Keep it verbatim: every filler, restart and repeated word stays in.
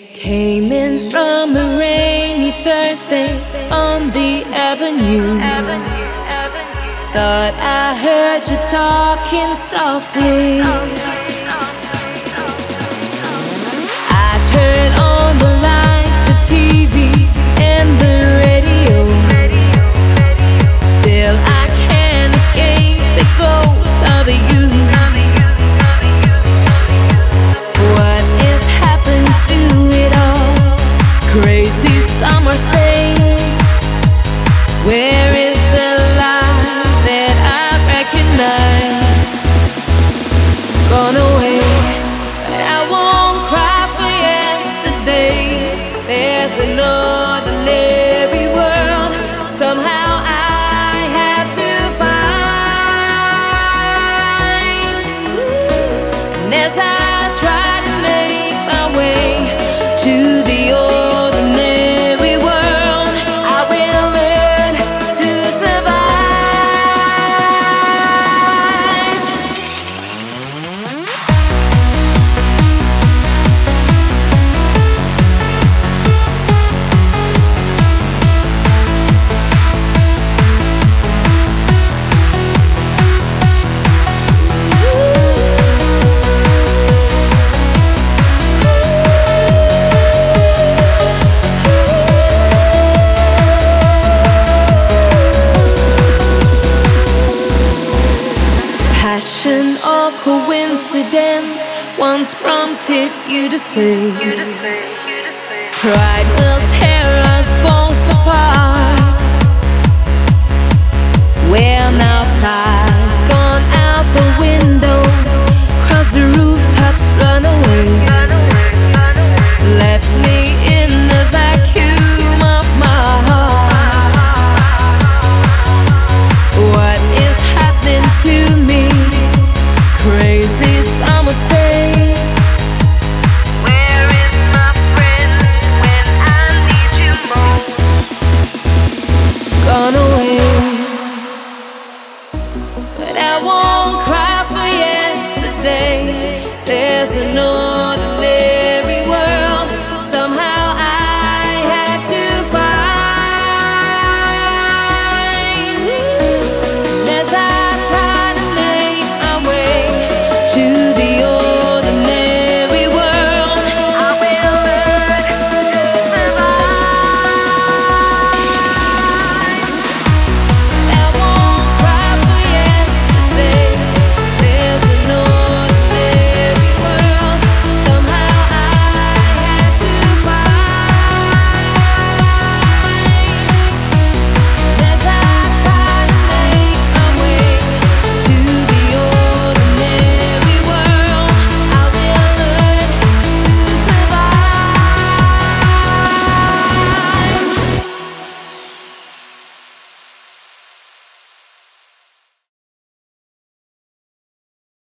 Came in from a rainy Thursday on the avenue. Thought I heard you talking softly. I turned on the lights, the T V and the radio. Still I can't escape the ghost of you. What is happened to it all? Crazy summer say, where is the light that I recognize? Gone away, but I won't cry for yesterday. There's an ordinary world somehow I have to find. And as I try to make my way to the ordinary world, I will learn to survive. Passion or coincidence once prompted you to say, pride will tear